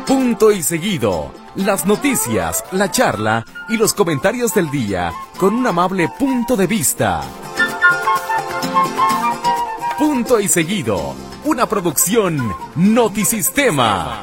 Punto y seguido. Las noticias, la charla y los comentarios del día con un amable punto de vista. Punto y seguido. Una producción Notisistema.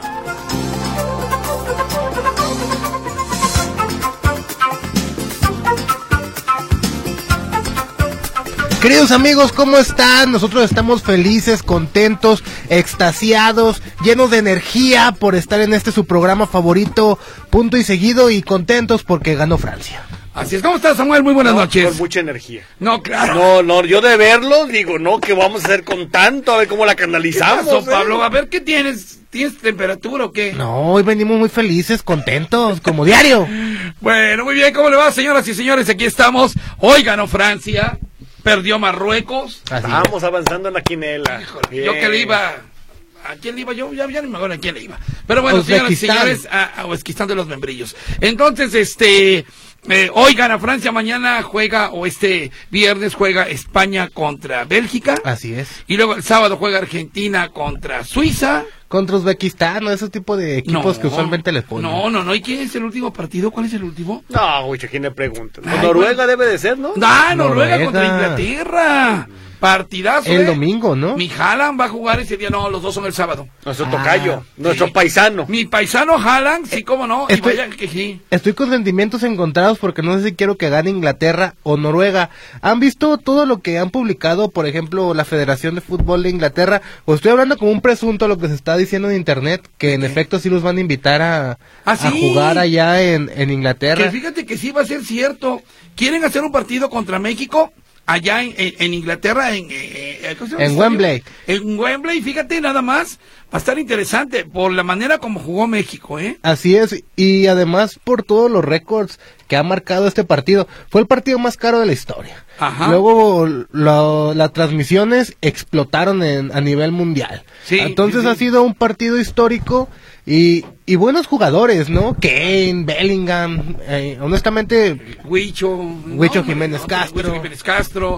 Queridos amigos, ¿cómo están? Nosotros estamos felices, contentos, extasiados, llenos de energía por estar en su programa favorito, Punto y Seguido, y contentos porque ganó Francia. Así es. ¿Cómo estás, Samuel? Muy buenas noches. Con mucha energía. No, claro. No, yo de verlo digo, no, ¿qué vamos a hacer con tanto? A ver cómo la canalizamos. ¿Qué pasó, Pablo? A ver, ¿qué tienes? ¿Tienes temperatura o qué? No, hoy venimos muy felices, contentos, como diario. Bueno, muy bien. ¿Cómo le va, señoras y señores? Aquí estamos. Hoy ganó Francia. Perdió Marruecos. Vamos avanzando en la quinela. Híjole, yo que le iba... ¿A quién le iba yo? Ya ni me acuerdo a quién le iba. Pero bueno, señoras y señores, a Uzbekistán de los membrillos. Entonces, hoy gana Francia, mañana juega, o viernes juega España contra Bélgica. Así es. Y luego el sábado juega Argentina contra Suiza. Contra Uzbekistán, ¿no? Ese tipo de equipos que usualmente les ponen. No. ¿Y quién es el último partido? ¿Cuál es el último? No, güey, ¿quién le pregunta? Noruega debe de ser, ¿no? Noruega contra Inglaterra. Partidazo. El domingo, ¿no? Mi Haaland va a jugar ese día. No, los dos son el sábado. Nuestro tocayo, nuestro paisano. Mi paisano Haaland, sí, cómo no. Y vaya que sí. Estoy con sentimientos encontrados porque no sé si quiero que gane Inglaterra o Noruega. ¿Han visto todo lo que han publicado, por ejemplo, la Federación de Fútbol de Inglaterra? O estoy hablando como un presunto lo que se está diciendo en internet, que en efecto sí los van a invitar a jugar allá en Inglaterra. Que fíjate que sí va a ser cierto. ¿Quieren hacer un partido contra México? Allá en Inglaterra, en Wembley. En Wembley, fíjate, nada más, va a estar interesante por la manera como jugó México, ¿eh? Así es, y además por todos los récords que ha marcado este partido. Fue el partido más caro de la historia. Ajá. Luego las transmisiones explotaron a nivel mundial. Sí, entonces sí. Ha sido un partido histórico y buenos jugadores, ¿no? Kane, Bellingham, honestamente... Huicho Jiménez Castro.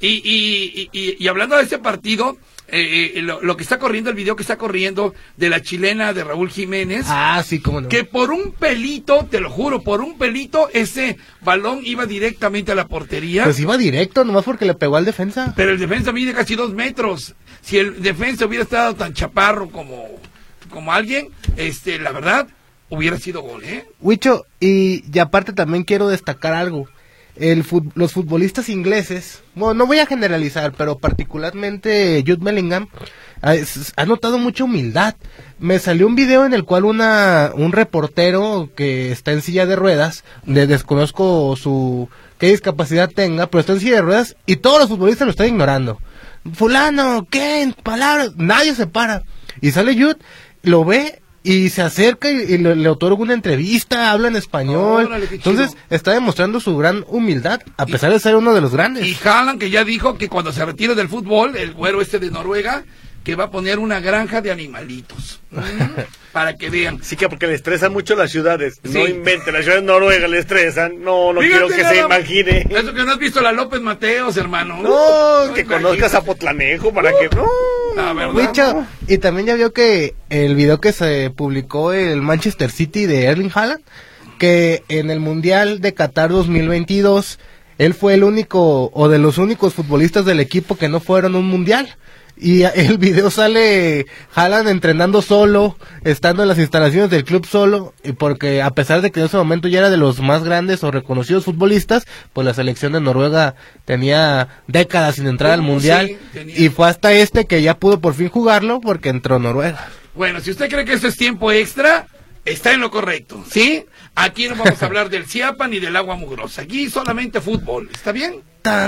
Y hablando de este partido... lo que está corriendo, el video que está corriendo de la chilena de Raúl Jiménez. Sí, cómo no. Que por un pelito, te lo juro, por un pelito, ese balón iba directamente a la portería. Pues iba directo, nomás porque le pegó al defensa. Pero el defensa mide casi 2 metros. Si el defensa hubiera estado tan chaparro como alguien, la verdad, hubiera sido gol, ¿eh? Huicho, y aparte también quiero destacar algo. Los futbolistas ingleses, bueno, no voy a generalizar, pero particularmente Jude Bellingham ha notado mucha humildad. Me salió un video en el cual un reportero que está en silla de ruedas, desconozco qué discapacidad tenga, pero está en silla de ruedas y todos los futbolistas lo están ignorando. Fulano, ¿qué? Palabras, nadie se para. Y sale Jude, lo ve y se acerca y le otorga una entrevista, habla en español. Órale, entonces está demostrando su gran humildad, a pesar de ser uno de los grandes. Y Haaland, que ya dijo que cuando se retire del fútbol, el güero de Noruega, que va a poner una granja de animalitos. Para que vean. Sí, que porque le estresan mucho las ciudades. Sí. No invente, las ciudades de Noruega le estresan. No quiero que se imagine. Eso que no has visto la López Mateos, hermano. No, que conozcas a Potlanejo para que... ¿verdad? Y también ya vio que el video que se publicó el Manchester City de Erling Haaland, que en el Mundial de Qatar 2022, él fue el único, o de los únicos futbolistas del equipo que no fueron a un Mundial. Y el video sale Haaland entrenando solo, estando en las instalaciones del club solo, y porque a pesar de que en ese momento ya era de los más grandes o reconocidos futbolistas, pues la selección de Noruega tenía décadas sin entrar al Mundial, y fue hasta que ya pudo por fin jugarlo porque entró Noruega. Bueno, si usted cree que esto es tiempo extra, está en lo correcto, ¿sí? Aquí no vamos a hablar del Ciapa ni del agua mugrosa, aquí solamente fútbol, ¿está bien? Tan.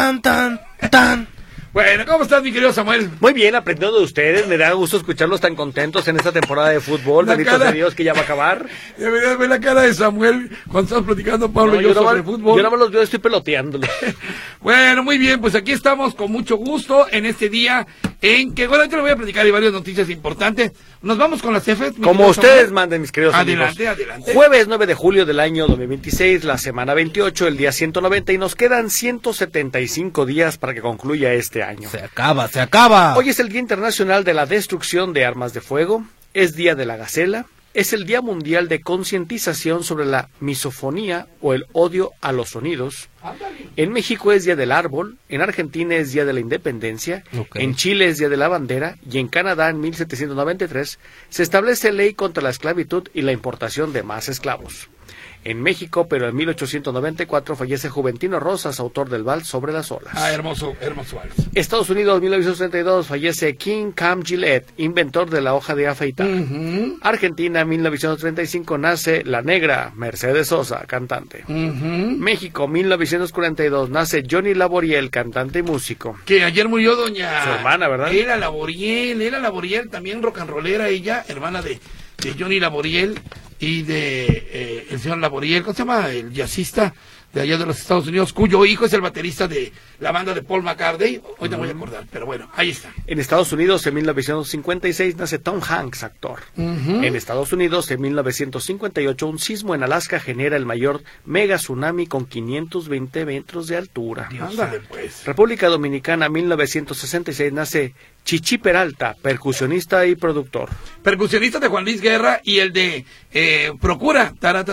Bueno, ¿cómo estás, mi querido Samuel? Muy bien, aprendiendo de ustedes. Me da gusto escucharlos tan contentos en esta temporada de fútbol. Benditos de Dios que ya va a acabar. Deberías ver la cara de Samuel cuando estamos platicando, Pablo, y yo sobre fútbol. Yo nada más los veo, estoy peloteándolos. Bueno, muy bien, pues aquí estamos con mucho gusto en este día en que, bueno, yo le voy a platicar y varias noticias importantes. Nos vamos con las Fs. Como ustedes manden, mis queridos amigos. Adelante. Jueves 9 de julio del año 2026, la semana 28, el día 190, y nos quedan 175 días para que concluya este año. Se acaba. Hoy es el Día Internacional de la Destrucción de Armas de Fuego, es Día de la Gacela, es el Día Mundial de Concientización sobre la Misofonía o el odio a los sonidos. En México es Día del Árbol, en Argentina es Día de la Independencia, en Chile es Día de la Bandera y en Canadá en 1793 se establece ley contra la esclavitud y la importación de más esclavos. En México, pero en 1894 fallece Juventino Rosas, autor del vals Sobre las olas. Hermoso vals. Estados Unidos, 1932, fallece King Cam Gillette, inventor de la hoja de afeitar. Argentina, 1935, nace la negra Mercedes Sosa, cantante. México, 1942, nace Johnny Laboriel, cantante y músico. Que ayer murió doña... Su hermana, ¿verdad? Era Laboriel, también rock and rollera ella, hermana de Johnny Laboriel y de el señor Laboriel, ¿cómo se llama? El jazzista de allá de los Estados Unidos, cuyo hijo es el baterista de la banda de Paul McCartney. Hoy te voy a acordar, pero bueno, ahí está. En Estados Unidos, en 1956, nace Tom Hanks, actor. En Estados Unidos, en 1958, un sismo en Alaska genera el mayor mega tsunami con 520 metros de altura. Ándale, pues. República Dominicana, 1966, nace Chichi Peralta, percusionista y productor. Percusionista de Juan Luis Guerra y el de Procura.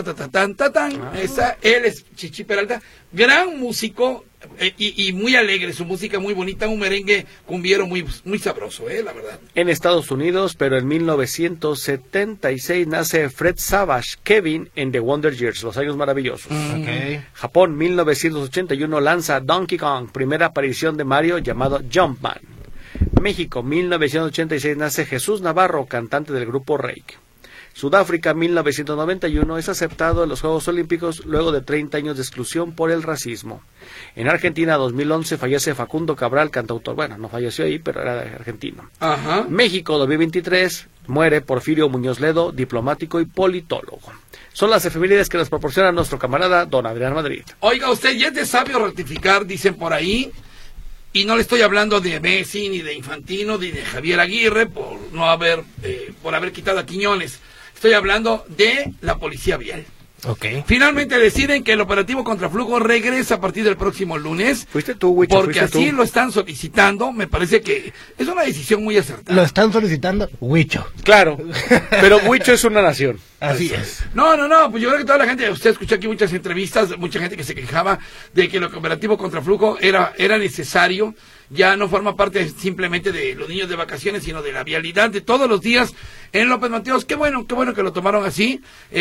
Él es Chichi Peralta, gran músico y muy alegre, su música muy bonita, un merengue cumbiero muy sabroso, la verdad. En Estados Unidos, pero en 1976 nace Fred Savage, Kevin en The Wonder Years, Los Años Maravillosos. Japón, 1981 lanza Donkey Kong, primera aparición de Mario llamado Jumpman. México, 1986 nace Jesús Navarro, cantante del grupo Reik. Sudáfrica, 1991, es aceptado en los Juegos Olímpicos luego de 30 años de exclusión por el racismo. En Argentina, 2011, fallece Facundo Cabral, cantautor. Bueno, no falleció ahí, pero era argentino. México, 2023, muere Porfirio Muñoz Ledo, diplomático y politólogo. Son las efemérides que nos proporciona nuestro camarada don Adrián Madrid. Oiga, usted ya es de sabio rectificar, dicen por ahí. Y no le estoy hablando de Messi, ni de Infantino, ni de Javier Aguirre, por haber quitado a Quiñones. Estoy hablando de la Policía Vial. Finalmente deciden que el operativo contraflujo regresa a partir del próximo lunes. Fuiste tú, Huicho. Porque así lo están solicitando. Me parece que es una decisión muy acertada. Lo están solicitando Huicho. Claro, pero Huicho es una nación. Así es. No, pues yo creo que toda la gente, usted escuchó aquí muchas entrevistas, mucha gente que se quejaba de que el operativo contraflujo era necesario. Ya no forma parte simplemente de los niños de vacaciones, sino de la vialidad de todos los días en López Mateos. Qué bueno que lo tomaron así,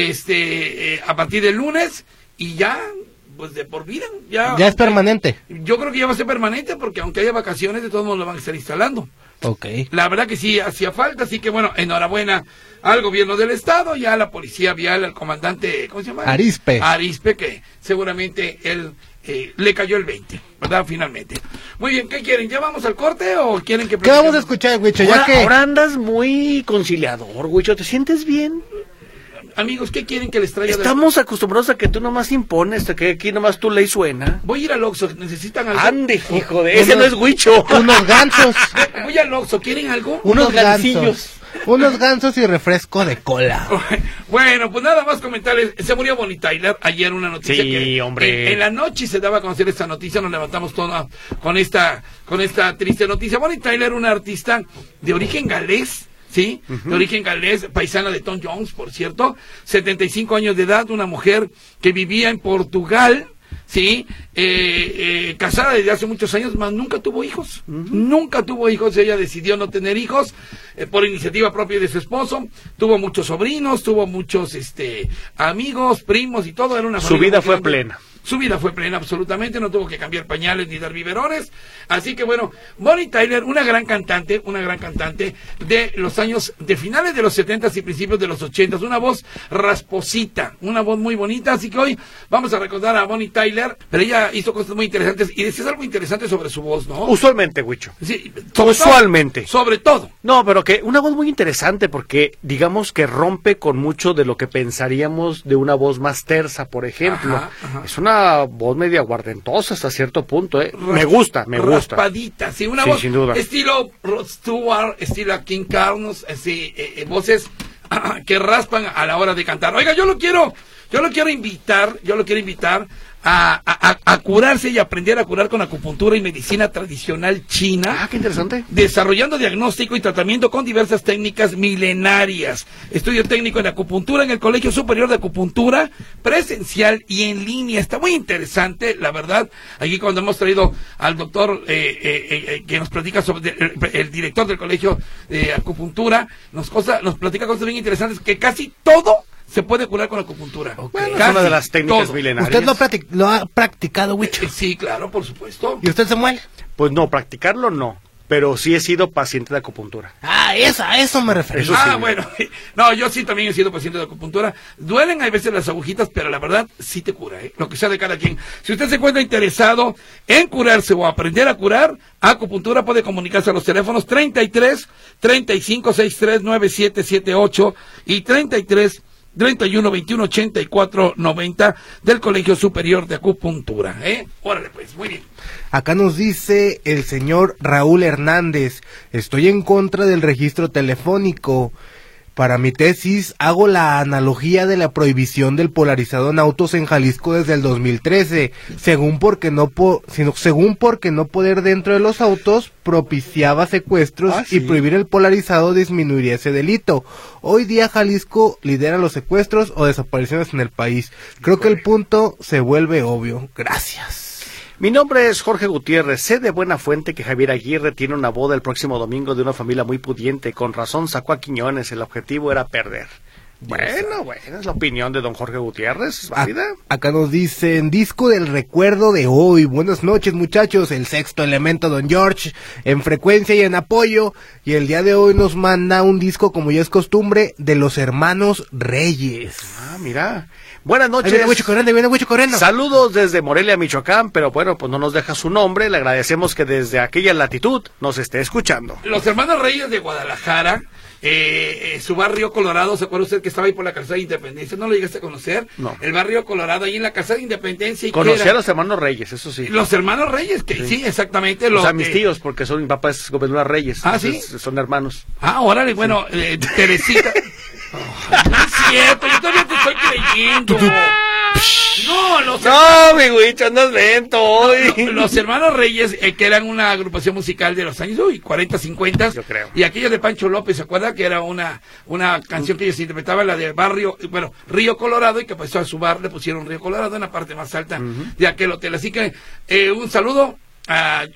a partir del lunes, y ya, pues de por vida. Ya es permanente. Yo creo que ya va a ser permanente, porque aunque haya vacaciones, de todos modos lo van a estar instalando. La verdad que sí, hacía falta, así que bueno, enhorabuena al gobierno del estado, ya a la Policía Vial, al comandante, ¿cómo se llama? Arispe, que seguramente él le cayó el 20, ¿verdad? Finalmente. Muy bien, ¿qué quieren? ¿Ya vamos al corte o quieren que... ¿Qué vamos a escuchar, Huicho? Ahora andas muy conciliador, Huicho, ¿te sientes bien? Amigos, ¿qué quieren que les traiga? Estamos acostumbrados a que tú nomás impones, que aquí nomás tu ley suena. Voy a ir al Oxxo, ¿necesitan algo? Ande, hijo de... Ese no es Huicho. Unos gansos. Voy al Oxxo, ¿quieren algo? Unos gansillos. Unos gansos y refresco de cola. Bueno, pues nada más comentarles. Se murió Bonnie Tyler. Ayer una noticia hombre. En la noche se daba a conocer esta noticia. Nos levantamos todos con esta triste noticia. Bonnie Tyler, una artista de origen galés. ¿Sí? De origen galés, paisana de Tom Jones, por cierto. 75 años de edad, una mujer que vivía en Portugal. Sí, casada desde hace muchos años, mas nunca tuvo hijos. Nunca tuvo hijos. Ella decidió no tener hijos por iniciativa propia de su esposo. Tuvo muchos sobrinos, tuvo muchos amigos, primos y todo. Era una familia. Su vida fue plena. Su vida fue plena, absolutamente, no tuvo que cambiar pañales ni dar biberones. Así que bueno, Bonnie Tyler, una gran cantante de los años, de finales de los 70s y principios de los 80s, una voz rasposita, una voz muy bonita. Así que hoy vamos a recordar a Bonnie Tyler, pero ella hizo cosas muy interesantes y decías algo interesante sobre su voz, ¿no? Usualmente, Huicho. Sí, usualmente. Sobre todo. No, pero que una voz muy interesante porque digamos que rompe con mucho de lo que pensaríamos de una voz más tersa, por ejemplo. Es una voz media aguardentosa hasta cierto punto, Me gusta. Raspadita, sí, una voz sin duda. Estilo Rod Stewart, estilo King Carlos, voces que raspan a la hora de cantar. Oiga, yo lo quiero invitar a curarse y aprender a curar con acupuntura y medicina tradicional china. Ah, qué interesante. Desarrollando diagnóstico y tratamiento con diversas técnicas milenarias. Estudio técnico en acupuntura en el Colegio Superior de Acupuntura, presencial y en línea. Está muy interesante, la verdad. Aquí cuando hemos traído al doctor que nos platica sobre el director del Colegio de Acupuntura, nos platica cosas bien interesantes, que casi todo se puede curar con acupuntura. Okay. Bueno, es una de las técnicas milenarias. ¿Usted lo ha practicado, Huicho? Sí, claro, por supuesto. ¿Y usted, Samuel? Pues no, practicarlo no, pero sí he sido paciente de acupuntura. A eso me refiero. Eso sí. Bueno, no, yo sí también he sido paciente de acupuntura. Duelen a veces las agujitas, pero la verdad sí te cura, lo que sea de cada quien. Si usted se encuentra interesado en curarse o aprender a curar, acupuntura puede comunicarse a los teléfonos 33 35 63 9778 y 33 31 21 84 90 del Colegio Superior de Acupuntura. Órale pues, muy bien. Acá nos dice el señor Raúl Hernández: estoy en contra del registro telefónico. Para mi tesis hago la analogía de la prohibición del polarizado en autos en Jalisco desde el 2013, según porque no poder dentro de los autos propiciaba secuestros y prohibir el polarizado disminuiría ese delito. Hoy día Jalisco lidera los secuestros o desapariciones en el país. Creo que el punto se vuelve obvio. Gracias. Mi nombre es Jorge Gutiérrez. Sé de buena fuente que Javier Aguirre tiene una boda el próximo domingo de una familia muy pudiente. Con razón sacó a Quiñones. El objetivo era perder. Bueno, es la opinión de don Jorge Gutiérrez. ¿Válida? Acá nos dicen: disco del recuerdo de hoy. Buenas noches, muchachos. El sexto elemento, don George, en frecuencia y en apoyo. Y el día de hoy nos manda un disco, como ya es costumbre, de los hermanos Reyes. Ah, mira. Buenas noches. Viene Huicho corriendo. Saludos desde Morelia, Michoacán, pero bueno, pues no nos deja su nombre. Le agradecemos que desde aquella latitud nos esté escuchando. Los hermanos Reyes de Guadalajara, su barrio Colorado, ¿se acuerda usted que estaba ahí por la calzada de Independencia? ¿No lo llegaste a conocer? No. El barrio Colorado, ahí en la calzada de Independencia. Conocí a los hermanos Reyes, eso sí. Los hermanos Reyes, que sí exactamente. O sea, mis tíos, porque mi papá es gobernador Reyes. Ah, ¿sí? Son hermanos. Ah, órale, bueno, Teresita. No es cierto, yo todavía te estoy creyendo. No, mi Huicho, andas lento hoy. Los hermanos Reyes, que eran una agrupación musical de los años 40, 50. Yo creo. Y aquello de Pancho López, ¿se acuerda? Que era una canción que ellos interpretaban, la del barrio, Río Colorado, y que pasó a su bar, le pusieron Río Colorado en la parte más alta de aquel hotel. Así que un saludo a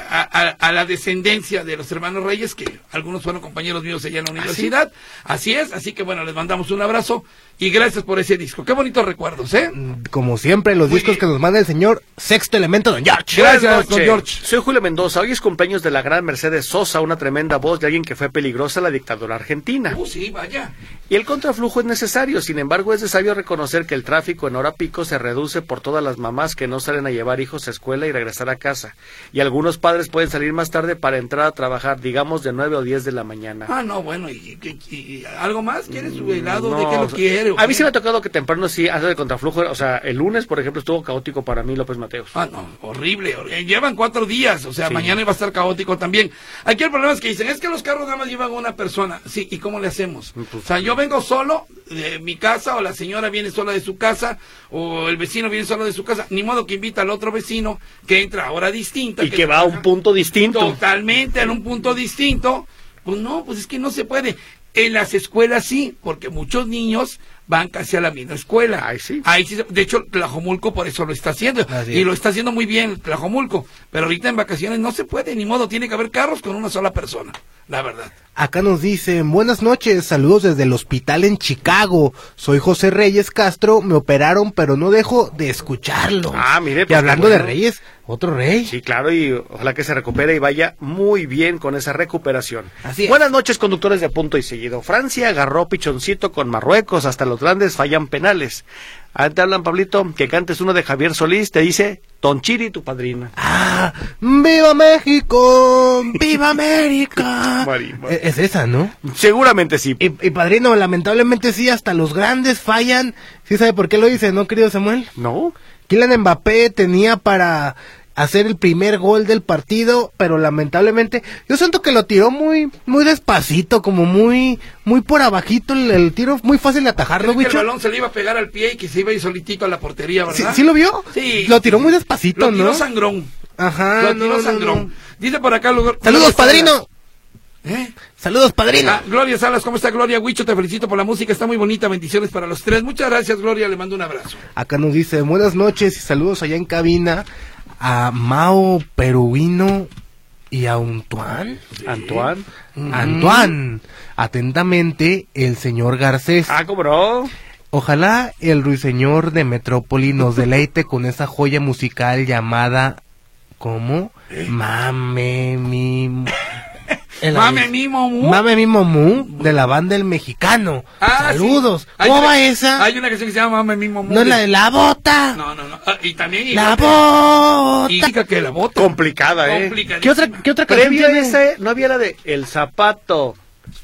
la descendencia de los hermanos Reyes, que algunos fueron compañeros míos allá en la universidad. ¿Sí? Así es, así que bueno, les mandamos un abrazo y gracias por ese disco. Qué bonitos recuerdos, Como siempre, los discos que nos manda el señor Sexto Elemento, don George. Gracias, don George. Soy Julio Mendoza. Hoy es cumpleaños de la gran Mercedes Sosa, una tremenda voz de alguien que fue peligrosa en la dictadura argentina. Sí, vaya. Y el contraflujo es necesario, sin embargo es necesario reconocer que el tráfico en hora pico se reduce por todas las mamás que no salen a llevar hijos a escuela y regresar a casa. Y algunos padres pueden salir más tarde para entrar a trabajar, digamos de 9 o 10 de la mañana. Ah, no, bueno, ¿y algo más? ¿Quieres su helado? No, ¿de qué lo quiere? A mí sí me ha tocado que temprano sí, antes del contraflujo, o sea, el lunes, por ejemplo, estuvo caótico para mí López Mateos. Ah, no, horrible. Llevan 4 días, o sea, sí. Mañana iba a estar caótico también. Aquí el problema es que dicen, es que los carros nada más llevan una persona. Sí, ¿y cómo le hacemos? Pues, o sea, yo vengo solo de mi casa, o la señora viene sola de su casa, o el vecino viene solo de su casa, ni modo que invita al otro vecino que entra a hora distinta. Y que va a un punto distinto. Totalmente, en un punto distinto. Pues no, pues es que no se puede. En las escuelas sí, porque muchos niños van casi a la misma escuela. Ahí sí. De hecho, Tlajomulco por eso lo está haciendo. Y lo está haciendo muy bien Tlajomulco. Pero ahorita en vacaciones no se puede, ni modo. Tiene que haber carros con una sola persona, la verdad. Acá nos dicen, buenas noches, saludos desde el hospital en Chicago. Soy José Reyes Castro, me operaron, pero no dejo de escucharlo. Ah, mire. Pues, y hablando de Reyes, otro rey. Sí, claro, y ojalá que se recupere y vaya muy bien con esa recuperación. Así es. Buenas noches, conductores de Punto y Seguido. Francia agarró pichoncito con Marruecos, hasta los grandes fallan penales. Te hablan, Pablito, que cantes uno de Javier Solís, te dice Tonchiri, tu padrina. ¡Ah! ¡Viva México! ¡Viva América! Es esa, ¿no? Seguramente sí. Y padrino, lamentablemente sí, hasta los grandes fallan. ¿Sí sabe por qué lo dice, no, querido Samuel? No. Kylian Mbappé tenía para hacer el primer gol del partido, pero lamentablemente yo siento que lo tiró muy despacito, como muy por abajito el tiro, muy fácil de atajarlo, güey. El balón se le iba a pegar al pie y que se iba a ir solitito a la portería, ¿verdad? ¿Sí lo vio? Sí. Lo tiró muy despacito, lo tiró ¿no? sangrón. Ajá. Lo tiró sangrón. No. Dice por acá... ¡Saludos, padrino! ¿Eh? Saludos, padrino. Gloria Salas, ¿cómo está Gloria? Huicho, te felicito por la música, está muy bonita, bendiciones para los tres. Muchas gracias, Gloria, le mando un abrazo. Acá nos dice, buenas noches y saludos allá en cabina a Mao Peruino y a Antoine. Sí. ¿Antoine? Antoine. Atentamente, el señor Garcés. ¿Cómo no? Ojalá el ruiseñor de Metrópoli nos deleite con esa joya musical llamada... ¿Cómo? Mame mi... Mame mi Momu. Mame mi Momu, de la banda El Mexicano. Saludos. Sí. ¿Cómo va esa? Hay una canción que se llama Mame mi Momu. No, la de La Bota. No. Y también... La Bota. Y que La Bota. Complicada, ¿Qué otra canción previo a ese, no había la de El Zapato,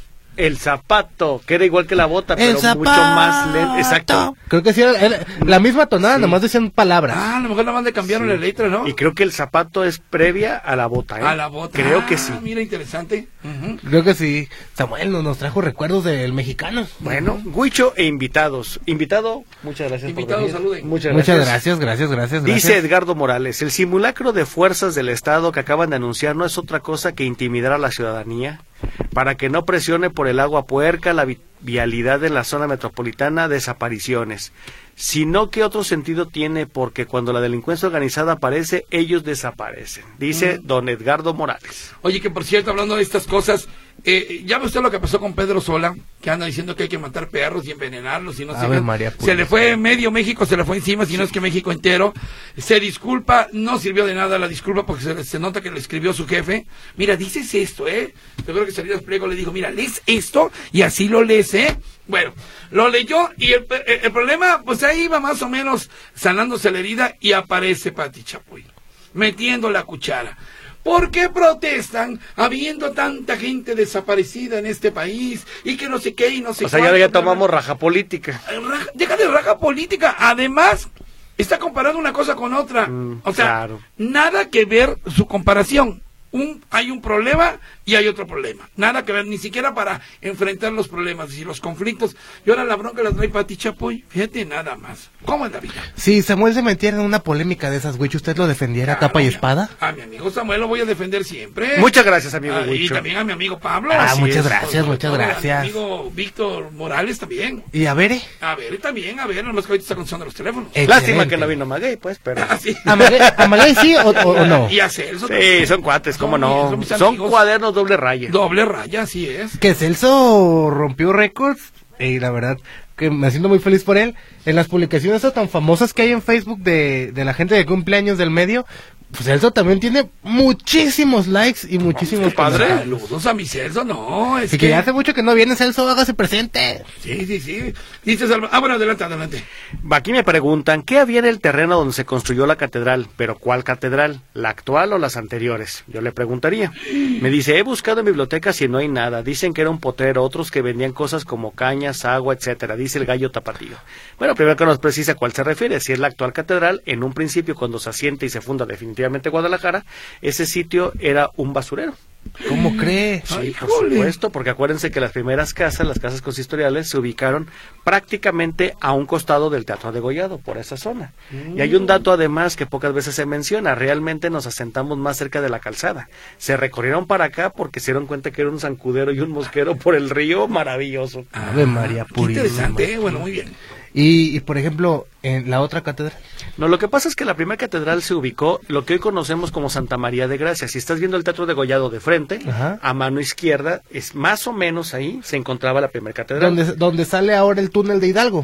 que era igual que La Bota, pero mucho más lento. Exacto. Creo que sí, era la misma tonada, sí. Nomás decían palabras. A lo mejor nada más le cambiaron la letra, ¿no? Y creo que El Zapato es previa a La Bota, ¿eh? A La Bota. Creo que sí. Mira, interesante. Creo que sí. Samuel nos trajo recuerdos del Mexicano. Bueno, Huicho e invitados. Invitado, muchas gracias. Invitado, saluden. Muchas gracias. Dice Edgardo Morales, el simulacro de fuerzas del Estado que acaban de anunciar no es otra cosa que intimidar a la ciudadanía para que no presione por el agua puerca la vialidad en la zona metropolitana, desapariciones, sino que otro sentido tiene, porque cuando la delincuencia organizada aparece, ellos desaparecen, dice don Edgardo Morales. Oye, que por cierto, hablando de estas cosas, ya ve usted lo que pasó con Pedro Sola, que anda diciendo que hay que matar perros y envenenarlos y no sé qué. Se le fue medio México, se le fue encima, si no es que México entero. Se disculpa, no sirvió de nada la disculpa porque se nota que lo escribió su jefe. Mira, dices esto, yo creo que Salinas Pliego le dijo, mira, lees esto y así lo lees, Bueno, lo leyó y el problema, pues ahí va más o menos sanándose la herida y aparece Pati Chapoy, metiendo la cuchara. ¿Por qué protestan habiendo tanta gente desaparecida en este país y que no sé qué y no sé qué? O sea, ya tomamos raja política. Deja de raja política. Además, está comparando una cosa con otra. O sea, claro. Nada que ver su comparación. Hay un problema y hay otro problema. Nada que ver, ni siquiera para enfrentar los problemas y los conflictos. Y ahora la bronca la trae Pati Chapoy. Fíjate, nada más. ¿Cómo es la vida? Si Samuel se metiera en una polémica de esas, güey, ¿usted lo defendiera capa y espada? A mi amigo Samuel lo voy a defender siempre. Muchas gracias, amigo Huicho. Y también a mi amigo Pablo. Muchas gracias. A mi amigo Víctor Morales también. ¿Y a Bere? A Bere también, nomás que ahorita está contestando los teléfonos. Excelente. Lástima que no vino Maguey, pues, pero... Sí. ¿A Maguey sí o no? Y a Celso. Sí, son cuates, ¿cómo no? Son cuadernos doble raya. Doble raya, así es. Que Celso rompió récords y la verdad que me siento muy feliz por él. En las publicaciones tan famosas que hay en Facebook de la gente de cumpleaños del medio, pues Celso también tiene muchísimos likes y muchísimos padre. Saludos a mi Celso, no. Es que ya hace mucho que no viene Celso, hágase presente. Sí. Dice bueno, adelante. Aquí me preguntan, ¿qué había en el terreno donde se construyó la catedral? ¿Pero cuál catedral? ¿La actual o las anteriores? Yo le preguntaría. Me dice, he buscado en bibliotecas y no hay nada. Dicen que era un potrero, otros que vendían cosas como cañas, agua, etcétera. Dice el gallo tapatío. Bueno, primero que nos precisa a cuál se refiere. Si es la actual catedral, en un principio cuando se asienta y se funda definitivamente Guadalajara, ese sitio era un basurero. ¿Cómo cree? Sí, por supuesto, porque acuérdense que las primeras casas, las casas consistoriales, se ubicaron prácticamente a un costado del Teatro Degollado, por esa zona. Y hay un dato además que pocas veces se menciona, realmente nos asentamos más cerca de la calzada. Se recorrieron para acá porque se dieron cuenta que era un zancudero y un mosquero por el río maravilloso. Ave María Purísima. Interesante, bueno, muy bien. Y por ejemplo, en la otra catedral. No, lo que pasa es que la primera catedral se ubicó lo que hoy conocemos como Santa María de Gracia. Si estás viendo el Teatro Degollado de frente, ajá, a mano izquierda, es más o menos ahí, se encontraba la primera catedral. ¿Dónde sale ahora el túnel de Hidalgo?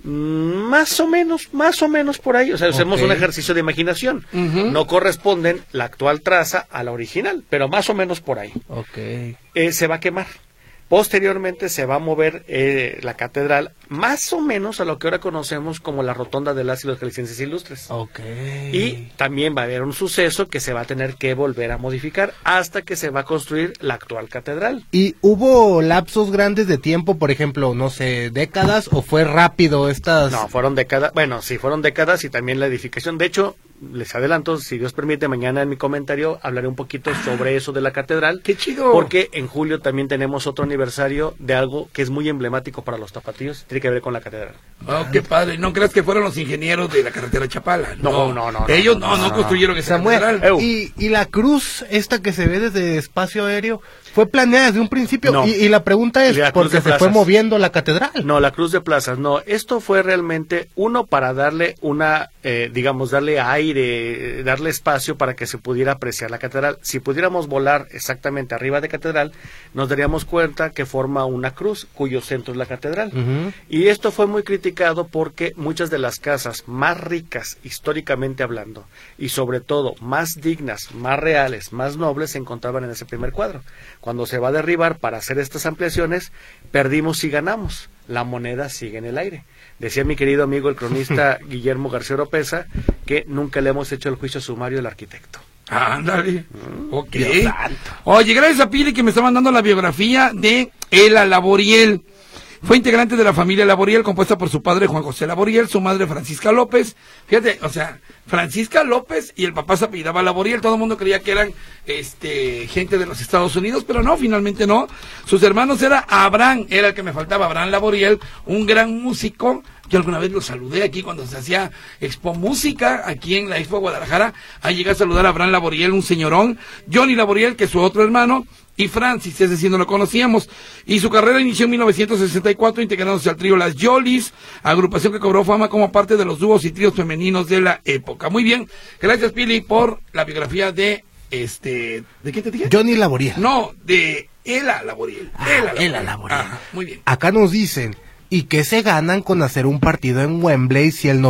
Más o menos por ahí. O sea, hacemos un ejercicio de imaginación. No corresponden la actual traza a la original, pero más o menos por ahí. Se va a quemar. Posteriormente se va a mover la catedral más o menos a lo que ahora conocemos como la rotonda de las y los jaliscienses ilustres. Y también va a haber un suceso que se va a tener que volver a modificar hasta que se va a construir la actual catedral. ¿Y hubo lapsos grandes de tiempo, por ejemplo, no sé, décadas o fue rápido estas...? No, fueron décadas, bueno, sí, fueron décadas y también la edificación. De hecho, les adelanto, si Dios permite, mañana en mi comentario hablaré un poquito sobre eso de la catedral. ¡Qué chido! Porque en julio también tenemos otro aniversario de algo que es muy emblemático para los tapatíos, tiene que ver con la catedral. Oh, qué padre. No creas que fueron los ingenieros de la carretera Chapala. No. Ellos no construyeron esa catedral. Y la cruz esta que se ve desde espacio aéreo fue planeada desde un principio. No. Y la pregunta es, ¿por qué se fue moviendo la catedral? No, la cruz de plazas, no. Esto fue realmente uno para darle darle aire, darle espacio para que se pudiera apreciar la catedral. Si pudiéramos volar exactamente arriba de catedral, nos daríamos cuenta que forma una cruz cuyo centro es la catedral. Y esto fue muy criticado porque muchas de las casas más ricas, históricamente hablando, y sobre todo más dignas, más reales, más nobles, se encontraban en ese primer cuadro. Cuando se va a derribar para hacer estas ampliaciones, perdimos y ganamos. La moneda sigue en el aire. Decía mi querido amigo el cronista Guillermo García Oropesa que nunca le hemos hecho el juicio sumario al arquitecto. Ándale. Ok. Oye, gracias a Pili que me está mandando la biografía de Ela Laboriel. Fue integrante de la familia Laboriel, compuesta por su padre Juan José Laboriel, su madre Francisca López. Fíjate, o sea, Francisca López y el papá se apellidaba Laboriel. Todo el mundo creía que eran gente de los Estados Unidos, pero no, finalmente no. Sus hermanos era Abraham, era el que me faltaba, Abraham Laboriel, un gran músico. Yo alguna vez lo saludé aquí cuando se hacía Expo Música, aquí en la Expo Guadalajara. Ahí llegué a saludar a Abraham Laboriel, un señorón. Johnny Laboriel, que es su otro hermano. Y Francis, ese sí no lo conocíamos. Y su carrera inició en 1964, integrándose al trío Las Yolis, agrupación que cobró fama como parte de los dúos y tríos femeninos de la época. Muy bien, gracias Pili por la biografía de ¿de qué te dije? Johnny Laboriel. No, de Ela Laboriel. Ela Laboriel. Muy bien. Acá nos dicen, ¿y qué se ganan con hacer un partido en Wembley si el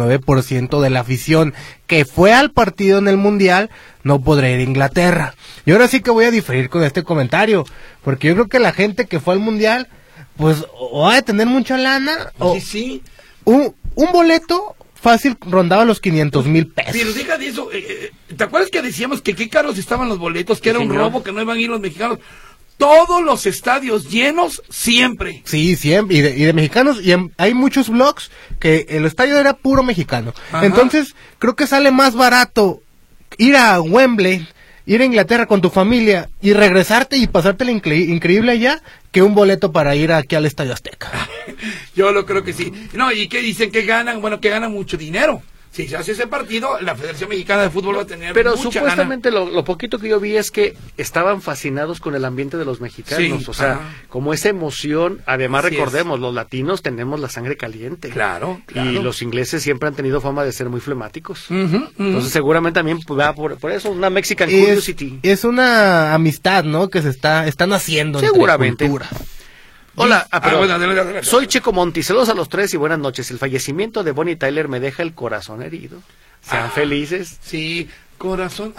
99% de la afición que fue al partido en el Mundial no podrá ir a Inglaterra? Y ahora sí que voy a diferir con este comentario, porque yo creo que la gente que fue al Mundial, pues, o va a tener mucha lana, o sí. Un boleto fácil rondaba los 500,000 pesos. Pero deja de eso, ¿te acuerdas que decíamos que qué caros estaban los boletos, que era un robo, que no iban a ir los mexicanos? Todos los estadios llenos, siempre. Sí, siempre, y de mexicanos, y hay muchos blogs que el estadio era puro mexicano. Ajá. Entonces, creo que sale más barato ir a Wembley, ir a Inglaterra con tu familia y regresarte y pasártela increíble allá, que un boleto para ir aquí al Estadio Azteca. Yo lo creo que sí. No, ¿y qué dicen? Que ganan, bueno, que ganan mucho dinero. Si se hace ese partido, la Federación Mexicana de Fútbol va a tener pero mucha supuestamente lo poquito que yo vi es que estaban fascinados con el ambiente de los mexicanos, sí, o sea, como esa emoción. Además, así recordemos, los latinos tenemos la sangre caliente. Claro. Y los ingleses siempre han tenido fama de ser muy flemáticos. Entonces, seguramente también va por eso, una Mexican Curiosity. Es una amistad, ¿no? Que están haciendo. Seguramente. Entre culturas. Hola, bueno, soy Checo Monti, saludos a los tres y buenas noches. El fallecimiento de Bonnie Tyler me deja el corazón herido. Sean felices. Sí, corazón,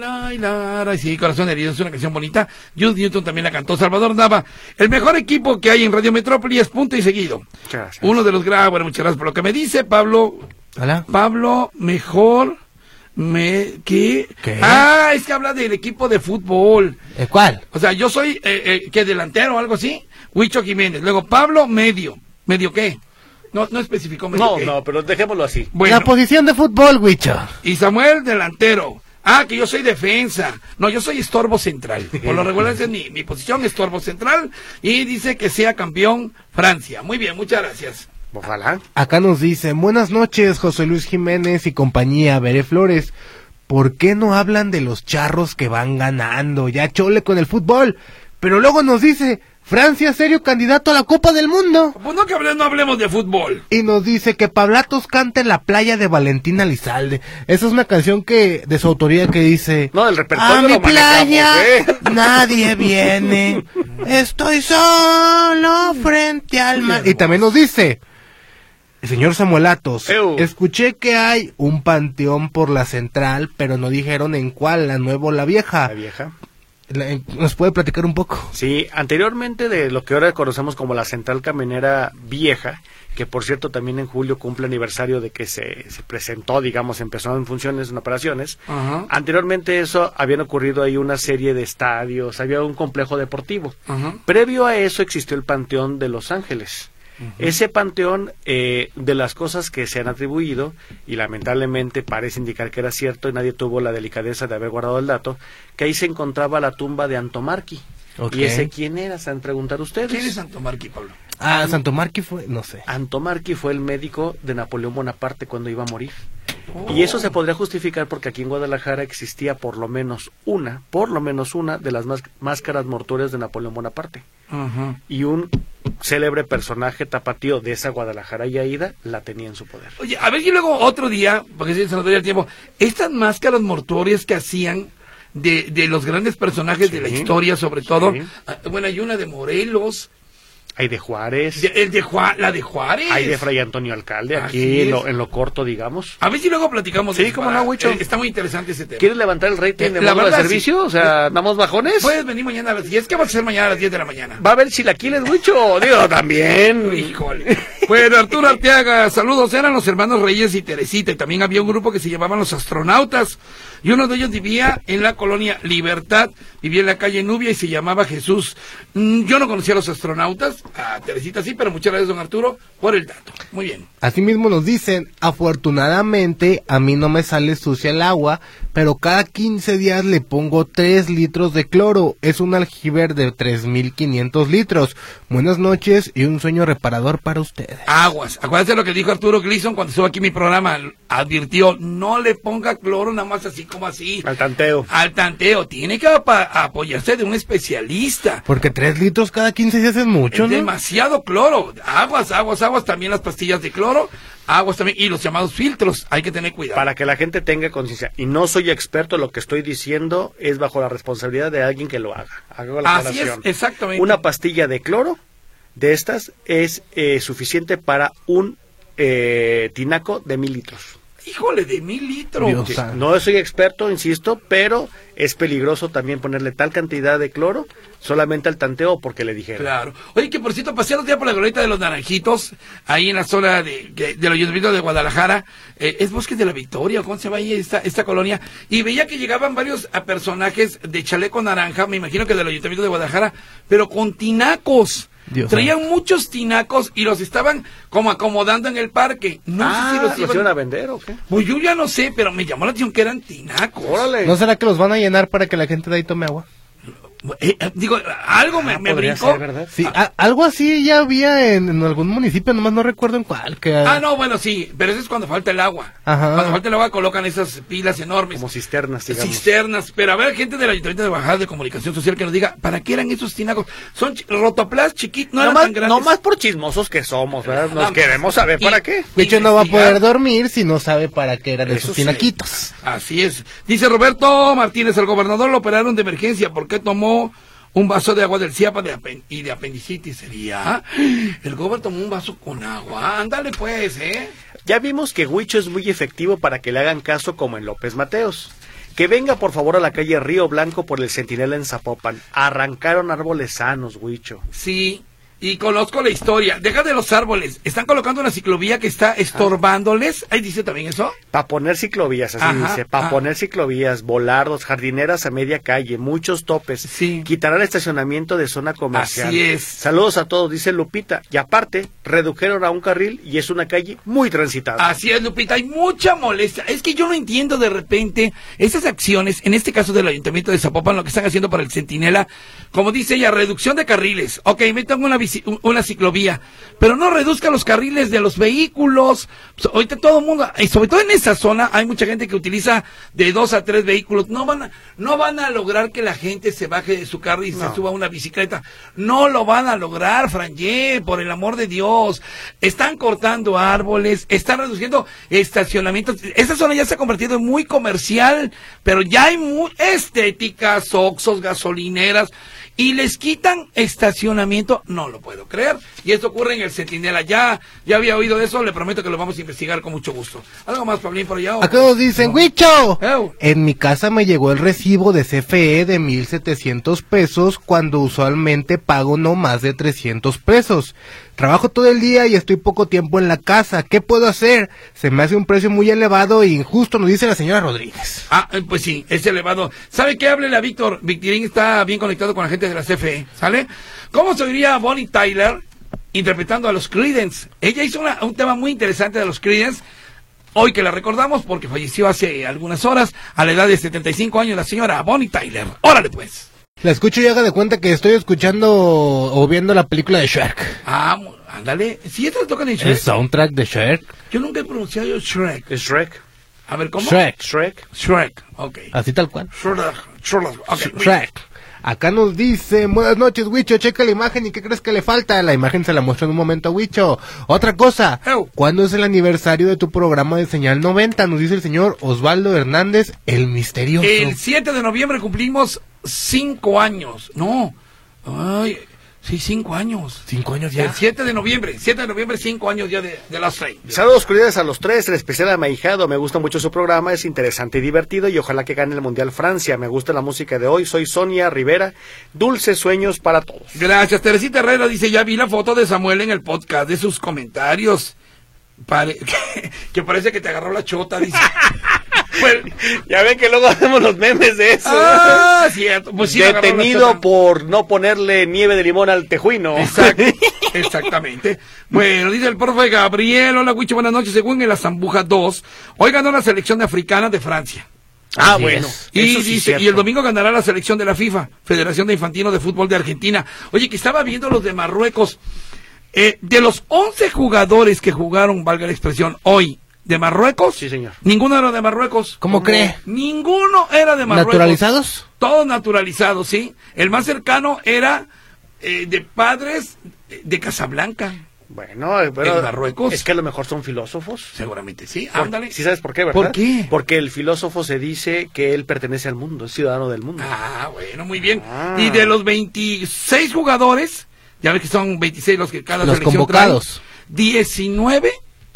sí, corazón herido, es una canción bonita. Jude Newton también la cantó. Salvador Nava, el mejor equipo que hay en Radio Metrópoli es Punto y Seguido. Gracias. Uno de los bueno, muchas gracias por lo que me dice Pablo. Hola. Pablo, mejor... ¿Qué? Es que habla del equipo de fútbol. ¿Cuál? O sea, yo soy, ¿qué, delantero o algo así? Huicho Jiménez. Luego Pablo, medio. ¿Medio qué? No especificó medio qué. No, pero dejémoslo así. Bueno. La posición de fútbol, Huicho. Y Samuel, delantero. Que yo soy defensa. No, yo soy estorbo central. Por lo regular esa es mi posición, estorbo central. Y dice que sea campeón Francia. Muy bien, muchas gracias. Ojalá. Acá nos dice, buenas noches, José Luis Jiménez y compañía, Veré Flores. ¿Por qué no hablan de los charros que van ganando? Ya chole con el fútbol. Pero luego nos dice, Francia serio candidato a la Copa del Mundo. Pues no hablemos de fútbol. Y nos dice que Pablatos canta en la playa de Valentina Elizalde. Esa es una canción de su autoría que dice, no, el repertorio a mi playa nadie viene, estoy solo frente al mar. Y también nos dice, señor Samuel Atos, escuché que hay un panteón por la central, pero no dijeron en cuál, la nueva o la vieja. La vieja. ¿Nos puede platicar un poco? Sí, anteriormente de lo que ahora conocemos como la Central Camionera Vieja, que por cierto también en julio cumple aniversario de que se presentó, digamos, empezó en funciones, en operaciones. Uh-huh. Anteriormente eso habían ocurrido ahí una serie de estadios, había un complejo deportivo. Uh-huh. Previo a eso existió el Panteón de Los Ángeles. Ese panteón, de las cosas que se han atribuido, y lamentablemente parece indicar que era cierto, y nadie tuvo la delicadeza de haber guardado el dato, que ahí se encontraba la tumba de Antomarqui. Okay. ¿Y ese quién era? ¿Se han preguntado ustedes? ¿Quién es Antomarqui, Pablo? Santomarqui fue, no sé. Antomarqui fue el médico de Napoleón Bonaparte cuando iba a morir. Y eso se podría justificar porque aquí en Guadalajara existía por lo menos una de las máscaras mortuorias de Napoleón Bonaparte. Y un célebre personaje tapatío de esa Guadalajara ya ida la tenía en su poder. Oye, a ver si luego otro día, porque si se nos daría el tiempo, estas máscaras mortuorias que hacían de los grandes personajes de la historia, sobre todo, bueno, hay una de Morelos, hay de Juárez, la de Juárez, hay de Fray Antonio Alcalde, aquí en lo corto, digamos. A ver si luego platicamos de eso. Sí, como no, Huicho. Está muy interesante ese tema. ¿Quieres levantar el rating de modo de servicio? Sí. O sea, ¿damos bajones? Puedes venir mañana a las 10. ¿Qué vas a hacer mañana a las 10 de la mañana? Va a haber chilaquiles, Huicho. Digo, también. Híjole. Bueno, Arturo Arteaga, saludos. Eran los hermanos Reyes y Teresita. Y también había un grupo que se llamaban los Astronautas. Y uno de ellos vivía en la colonia Libertad. Vivía en la calle Nubia y se llamaba Jesús. Yo no conocía a los astronautas. A Teresita sí, pero muchas gracias, don Arturo, por el dato. Muy bien. Asimismo nos dicen, afortunadamente a mí no me sale sucia el agua, pero cada 15 días le pongo 3 litros de cloro. Es un aljiber de 3,500 litros. Buenas noches y un sueño reparador para ustedes. Aguas. Acuérdense lo que dijo Arturo Gleason cuando estuvo aquí en mi programa. Advirtió, no le ponga cloro nada más así como así. Al tanteo. Tiene que apoyarse de un especialista. Porque 3 litros cada 15 días es mucho, es ¿no? Demasiado cloro. Aguas. También las pastillas de cloro. Aguas también. Y los llamados filtros. Hay que tener cuidado. Para que la gente tenga conciencia. Y no soy experto, lo que estoy diciendo es bajo la responsabilidad de alguien que lo haga. Hago la Así es, exactamente. Una pastilla de cloro de estas es suficiente para un tinaco de 1,000 litros. Híjole, de 1,000 litros. No soy experto, insisto, pero es peligroso también ponerle tal cantidad de cloro solamente al tanteo porque le dijeron. Claro. Oye, que por cierto, pasé el otro día por la glorieta de los Naranjitos, ahí en la zona del Ayuntamiento de Guadalajara, es Bosques de la Victoria, ¿cómo se llama ahí esta colonia? Y veía que llegaban varios personajes de chaleco naranja, me imagino que del Ayuntamiento de Guadalajara, pero con tinacos. Traían muchos tinacos y los estaban como acomodando en el parque. No sé si los iban a vender o qué. Pues yo ya no sé, pero me llamó la atención que eran tinacos. Órale. ¿No será que los van a llenar para que la gente de ahí tome agua? Digo, algo me brincó. Ser, ¿verdad? Sí, algo así ya había en algún municipio, nomás no recuerdo en cuál. No, bueno, sí, pero eso es cuando falta el agua. Ajá. Cuando falta el agua colocan esas pilas enormes. Como cisternas, digamos. Cisternas, pero a ver, gente del Ayuntamiento de Guadalajara de Comunicación Social que nos diga, ¿para qué eran esos tinacos? Son rotoplas chiquitos, no eran tan grandes. No más por chismosos que somos, ¿verdad? Nos queremos saber para qué. De hecho, no va a poder dormir si no sabe para qué eran esos tinaquitos. Así es. Dice Roberto Martínez, el gobernador lo operaron de emergencia porque tomó un vaso de agua del CIAPA y de apendicitis. Sería, el gobernador tomó un vaso con agua. Ándale pues, Ya vimos que Huicho es muy efectivo para que le hagan caso como en López Mateos. Que venga por favor a la calle Río Blanco por el Centinela en Zapopan. Arrancaron árboles sanos, Huicho. Sí, y conozco la historia. Deja de los árboles. Están colocando una ciclovía que está estorbándoles. Ahí dice también eso. Para poner ciclovías, así dice. Para poner ciclovías, volardos, jardineras a media calle, muchos topes. Sí. Quitarán el estacionamiento de zona comercial. Así es. Saludos a todos, dice Lupita. Y aparte, redujeron a un carril y es una calle muy transitada. Así es, Lupita. Hay mucha molestia. Es que yo no entiendo de repente esas acciones, en este caso del Ayuntamiento de Zapopan, lo que están haciendo para el Centinela. Como dice ella, reducción de carriles. Ok, me tengo una ciclovía, pero no reduzca los carriles de los vehículos. Ahorita todo el mundo, y sobre todo en esa zona, hay mucha gente que utiliza de 2 a 3 vehículos. No van a lograr que la gente se baje de su carro y se suba a una bicicleta. No lo van a lograr, Franje, por el amor de Dios. Están cortando árboles, están reduciendo estacionamientos. Esa zona ya se ha convertido en muy comercial, pero ya hay muy estéticas, oxxos, gasolineras, y les quitan estacionamiento. No lo puedo creer. Y esto ocurre en el Centinela. Ya había oído de eso, le prometo que lo vamos a investigar con mucho gusto. ¿Algo más, Pablín, por allá? Acá nos dicen, Huicho, en mi casa me llegó el recibo de CFE de 1,700 pesos cuando usualmente pago no más de 300 pesos. Trabajo todo el día y estoy poco tiempo en la casa. ¿Qué puedo hacer? Se me hace un precio muy elevado e injusto, nos dice la señora Rodríguez. Pues sí, es elevado. ¿Sabe qué? Háblele a Víctor. Victorín está bien conectado con la gente de la CFE, ¿sale? ¿Cómo se diría Bonnie Tyler? interpretando a los Creedence. Ella hizo un tema muy interesante de los Creedence, hoy que la recordamos porque falleció hace algunas horas, a la edad de 75 años, la señora Bonnie Tyler. ¡Órale pues! La escucho y haga de cuenta que estoy escuchando o viendo la película de Shrek. Ah, ándale. ¿Sí esto le tocan en Shrek? El soundtrack de Shrek. Yo nunca he pronunciado Shrek. ¿Es Shrek? A ver, ¿cómo? Shrek, ok. Así tal cual. Shrek. Acá nos dice, buenas noches, Huicho, checa la imagen y ¿qué crees que le falta? La imagen se la muestro en un momento a Huicho. Otra cosa, ¿cuándo es el aniversario de tu programa de Señal 90? Nos dice el señor Osvaldo Hernández, el misterioso. El 7 de noviembre cumplimos 5 años. No, ay, sí, 5 años. 5 años ya. El 7 de noviembre, 5 años ya de las 6. Saludos cordiales a los tres, en especial a mi ahijado. Me gusta mucho su programa, es interesante y divertido y ojalá que gane el Mundial Francia. Me gusta la música de hoy. Soy Sonia Rivera. Dulces sueños para todos. Gracias. Teresita Herrera dice, ya vi la foto de Samuel en el podcast de sus comentarios. Que parece que te agarró la chota, dice. Pues, ya ven que luego hacemos los memes de eso. Ah, cierto. Pues sí, detenido por no ponerle nieve de limón al tejuino. Exacto, exactamente. Bueno, dice el profe Gabriel, hola Huicho, buenas noches. Según en la Zambuja 2, hoy ganó la selección africana de Francia. Ah, bueno. Y dice, y el domingo ganará la selección de la FIFA, Federación de Infantino de Fútbol de Argentina. Oye, que estaba viendo los de Marruecos. De los 11 jugadores que jugaron, valga la expresión, hoy de Marruecos, sí, señor. Ninguno era de Marruecos. ¿Cómo cree? Ninguno era de Marruecos. ¿Naturalizados? Todos naturalizados, sí. El más cercano era de padres de Casablanca. Bueno, pero en Marruecos. Es que a lo mejor son filósofos. Seguramente sí, ándale. ¿Sí sabes por qué, verdad? ¿Por qué? Porque el filósofo se dice que él pertenece al mundo, es ciudadano del mundo. Ah, bueno, muy bien. Y de los 26 jugadores, ya ves que son 26 los que cada selección convocados. Trae, 19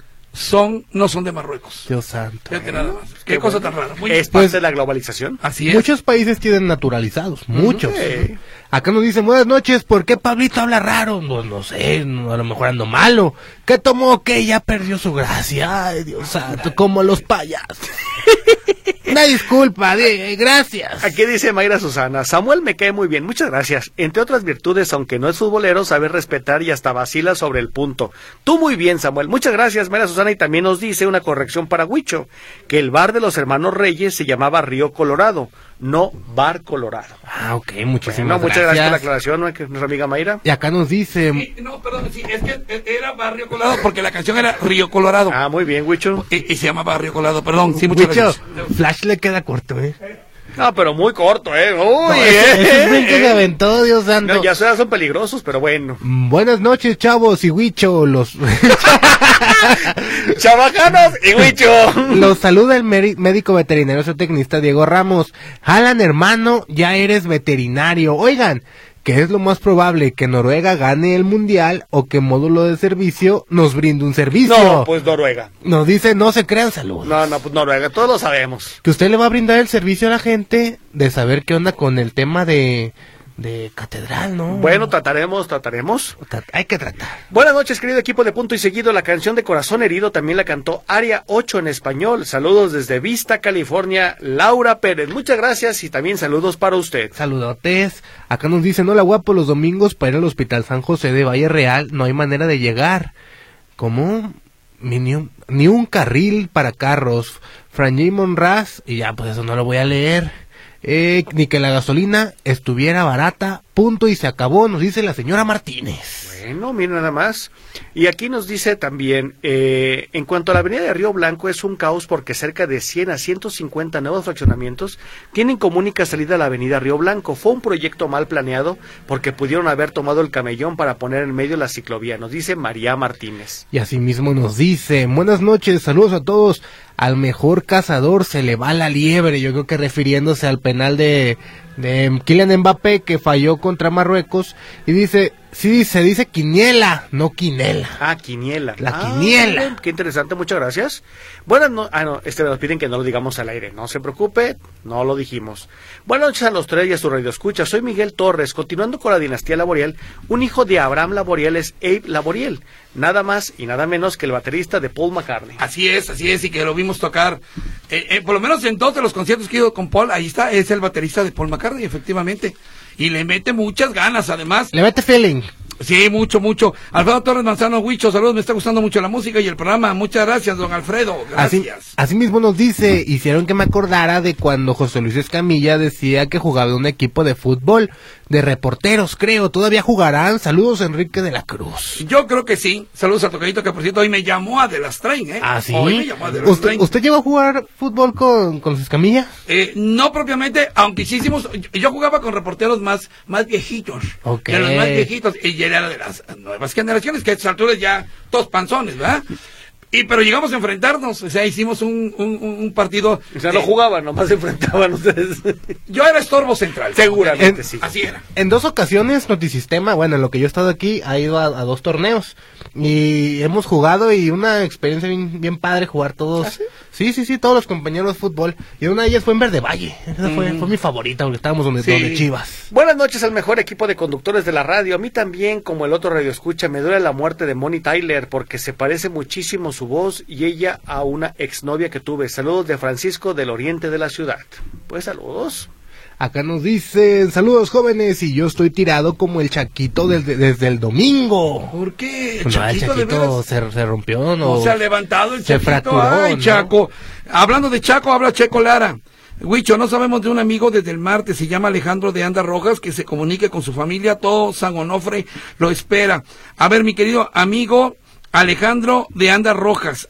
no son de Marruecos. Dios santo. Fíjate nada más. Qué cosa tan rara. ¿Es parte de la globalización? Así es. Muchos países tienen naturalizados, muchos. Acá nos dicen, buenas noches, ¿por qué Pablito habla raro? No sé, a lo mejor ando malo. ¿Qué tomó? ¿Qué? Ya perdió su gracia. Ay, Dios santo, como los payasos. Una disculpa, gracias. Aquí dice Mayra Susana, Samuel me cae muy bien, muchas gracias. Entre otras virtudes, aunque no es futbolero, sabe respetar y hasta vacila sobre el punto. Tú muy bien, Samuel, muchas gracias, Mayra Susana. Y también nos dice una corrección para Huicho, que el bar de los hermanos Reyes se llamaba Río Colorado, no Bar Colorado. Ah, ok, muchísimas muchas gracias por la aclaración, nuestra amiga Mayra. Y acá nos dice... Sí, no, perdón, sí, es que era Barrio Colorado, porque la canción era Río Colorado. Ah, muy bien, Huicho. Y se llama Barrio Colorado, perdón, sí, muchas gracias. Flash le queda corto, No, pero muy corto, Uy, Ese brinco que aventó, Dios santo. No, ya son peligrosos, pero bueno. Buenas noches, chavos y Huicho, los... Chavacanos y Huicho. Los saluda el médico veterinario zootecnista Diego Ramos. Alan, hermano, ya eres veterinario. Oigan, ¿qué es lo más probable? ¿Que Noruega gane el mundial o que Módulo de Servicio nos brinde un servicio? No, pues Noruega. Nos dice, no se crean, saludos. No, pues Noruega, todos lo sabemos. Que usted le va a brindar el servicio a la gente de saber qué onda con el tema de catedral, ¿no? Bueno, trataremos. Hay que tratar. Buenas noches, querido equipo de Punto y Seguido. La canción de Corazón Herido también la cantó Área 8 en español. Saludos desde Vista, California, Laura Pérez. Muchas gracias y también saludos para usted. Saludotes. Acá nos dicen, hola guapo, los domingos para ir al Hospital San José de Valle Real no hay manera de llegar. ¿Cómo? Ni un carril para carros. Franji Monraz, y ya, pues eso no lo voy a leer. Ni que la gasolina estuviera barata, punto y se acabó, nos dice la señora Martínez. Bueno, mira nada más. Y aquí nos dice también, en cuanto a la avenida de Río Blanco, es un caos porque cerca de 100 a 150 nuevos fraccionamientos tienen como única salida la avenida Río Blanco. Fue un proyecto mal planeado porque pudieron haber tomado el camellón para poner en medio la ciclovía, nos dice María Martínez. Y asimismo nos dice, buenas noches, saludos a todos. Al mejor cazador se le va la liebre, yo creo que refiriéndose al penal de Kylian Mbappé que falló contra Marruecos, y dice, sí, se dice quiniela, no quinela. Ah, quiniela. La quiniela. Qué interesante, muchas gracias. Buenas noches, nos piden que no lo digamos al aire, no se preocupe, no lo dijimos. Buenas noches a los tres y a su radio escucha, soy Miguel Torres, continuando con la dinastía Laboriel, un hijo de Abraham Laboriel es Abe Laboriel, nada más y nada menos que el baterista de Paul McCartney. Así es, y que lo vimos tocar, por lo menos en todos los conciertos que he ido con Paul, ahí está, es el baterista de Paul McCartney, efectivamente, y le mete muchas ganas, además. Le mete feeling. Sí, mucho. Alfredo Torres Manzano, Huicho, saludos, me está gustando mucho la música y el programa. Muchas gracias, don Alfredo, gracias. Así mismo nos dice, hicieron que me acordara de cuando José Luis Escamilla decía que jugaba en un equipo de fútbol, de reporteros, creo. ¿Todavía jugarán? Saludos, Enrique de la Cruz. Yo creo que sí. Saludos a Tocadito, que por cierto hoy me llamó a De Las Train, ¿eh? ¿Ah, sí? Hoy me llamó a De Las Train. ¿Usted llegó a jugar fútbol con Escamilla? No propiamente, aunque sí hicimos, yo jugaba con reporteros más viejitos. Ok. Que los más viejitos, y era de las nuevas generaciones, que a estas alturas ya todos panzones, ¿verdad? Pero llegamos a enfrentarnos, o sea, hicimos un partido. O sea, no jugaban, nomás se enfrentaban ustedes. Yo era estorbo central. Seguramente sí. Así era. En 2 ocasiones Notisistema, bueno, en lo que yo he estado aquí, ha ido a 2 torneos. Y hemos jugado y una experiencia bien padre jugar todos. ¿Ah, sí? Sí, todos los compañeros de fútbol. Y una de ellas fue en Verde Valle. Esa fue mi favorita, porque estábamos donde Chivas. Buenas noches al mejor equipo de conductores de la radio. A mí también, como el otro radio escucha, me duele la muerte de Moni Tyler, porque se parece muchísimo su voz y ella a una exnovia que tuve. Saludos de Francisco del oriente de la ciudad. Pues saludos. Acá nos dicen, saludos jóvenes, y yo estoy tirado como el Chaquito desde el domingo. ¿Por qué? El Chaquito se rompió, ¿no? Se ha levantado el se Chaquito. Fracturó, Ay, ¿no? Chaco. Hablando de Chaco, habla Checo Lara. Huicho, no sabemos de un amigo desde el martes, se llama Alejandro de Anda Rojas, que se comunique con su familia, todo San Onofre lo espera. A ver, mi querido amigo Alejandro de Anda Rojas,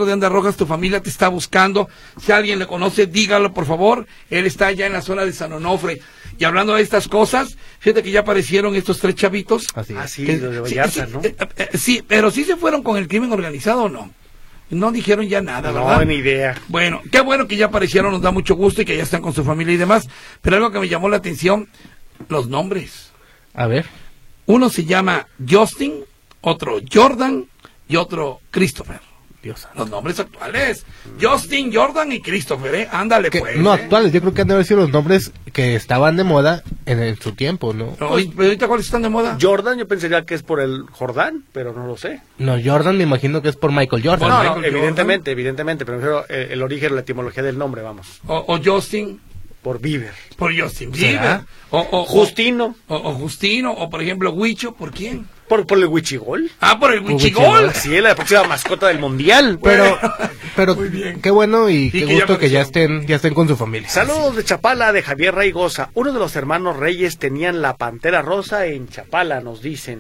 tu familia te está buscando. Si alguien le conoce, dígalo por favor. Él está allá en la zona de San Onofre. Y hablando de estas cosas, fíjate que ya aparecieron estos 3 chavitos. Así es. Sí, los de Vallarta, ¿no? Sí, pero sí se fueron con el crimen organizado, ¿o no? No dijeron ya nada, ¿verdad? No, ni idea. Bueno, qué bueno que ya aparecieron, nos da mucho gusto y que ya están con su familia y demás. Pero algo que me llamó la atención, los nombres. A ver. Uno se llama Justin, otro Jordan y otro Christopher. Dios santo. Los nombres actuales. Justin, Jordan y Christopher, ¿eh? Ándale, Que, pues. no, actuales, yo creo que han de haber sido los nombres que estaban de moda en su tiempo, ¿no? No, pero ahorita, ¿cuáles están de moda? Jordan, yo pensaría que es por el Jordán, pero no lo sé. No, Jordan me imagino que es por Michael Jordan. Por No, Michael evidentemente, pero me refiero el origen, la etimología del nombre, vamos. O Justin, Por Bieber. por Justin ¿Será? Bieber. O Justino. O Justino, o por ejemplo, Huicho, ¿por quién? Por el Huichigol. Ah, por el Por Huichigol. Huichigol. Sí, es la próxima mascota del mundial. Pero Muy bien. qué bueno y qué que gusto ya que ya estén con su familia. Saludos de Chapala, de Javier Raigosa. Uno de los hermanos Reyes tenían la Pantera Rosa en Chapala, nos dicen.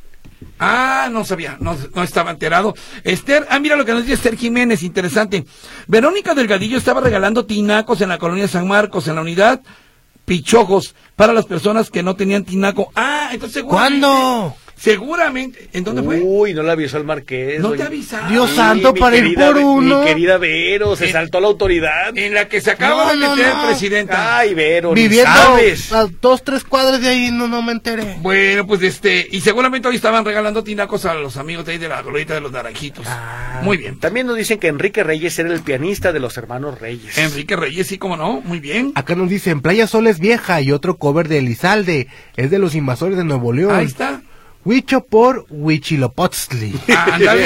Ah, no sabía, no estaba enterado. Esther, mira lo que nos dice Esther Jiménez, interesante. Verónica Delgadillo estaba regalando tinacos en la colonia San Marcos, en la unidad Pichojos, para las personas que no tenían tinaco. Ah, entonces seguramente. ¿Cuándo? Seguramente. ¿En dónde fue? Uy, no le avisó el Marqués. No oye. te avisaron. Dios santo, mi para ir querida por uno. Mi querida Vero, se saltó la autoridad. En la que se acaba de No, meter no. presidenta. Ay, Vero, ni Viviendo sabes. a 2-3 cuadras de ahí, no me enteré. Bueno, pues y seguramente hoy estaban regalando tinacos a los amigos de ahí de la glorieta de los Naranjitos. Muy bien. También nos dicen que Enrique Reyes era el pianista de los hermanos Reyes. Enrique Reyes, sí, cómo no, muy bien. Acá nos dicen Playa Sol es vieja y otro cover de Elizalde. Es de los Invasores de Nuevo León. Ahí está. Huicho por Huichilopochtli. Ándale.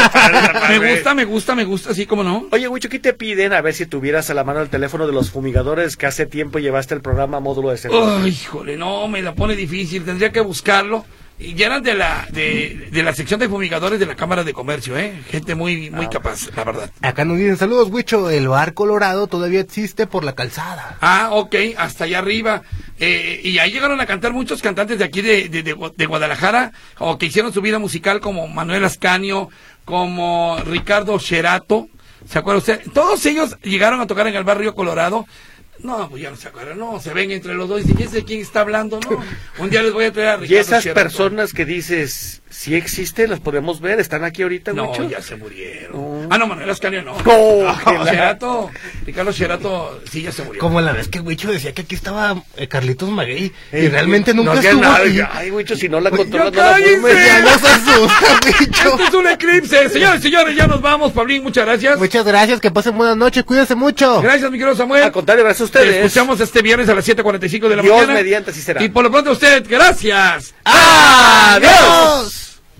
me gusta, sí, cómo no. Oye, Huicho, ¿qué te piden? A ver si tuvieras a la mano el teléfono de los fumigadores que hace tiempo llevaste el programa Módulo de Seguridad. Ay, híjole, no, me la pone difícil, tendría que buscarlo. Y ya eran de la sección de fumigadores de la Cámara de Comercio, gente muy capaz, la verdad. Acá nos dicen saludos, Huicho. El bar Colorado todavía existe por la calzada. Ah, ok, hasta allá arriba. Y ahí llegaron a cantar muchos cantantes de aquí de Guadalajara, o que hicieron su vida musical, como Manuel Ascanio, como Ricardo Sherato. ¿Se acuerda usted? Todos ellos llegaron a tocar en el barrio Colorado. No, pues ya no se acuerdan, no, se ven entre los dos y dicen, ¿quién está hablando? No, un día les voy a traer a Ricardo Y esas Sherato. personas que dices, sí existen, las podemos ver, están aquí ahorita, No, Huicho. ya se murieron. No. Ah, no, Manuel Ascanio no. No, Sherato, Ricardo Sherato, sí, ya se murió. Como la vez que Huicho decía que aquí estaba Carlitos Maguey y realmente nunca no estuvo nada. ahí. Ay, Huicho, si no la controlas, ya no la cállense. fumes. Ya nos asusta, Huicho. Esto es un eclipse. Señores y señores, ya nos vamos. Pablín, muchas gracias. Muchas gracias, que pasen buenas noches, cuídense mucho. Gracias, mi querido Samuel. Al contrario, gracias a ustedes. Te escuchamos este viernes a las 7:45 de la Dios mañana. mediante, así será. Y por lo pronto usted, gracias. ¡Adiós!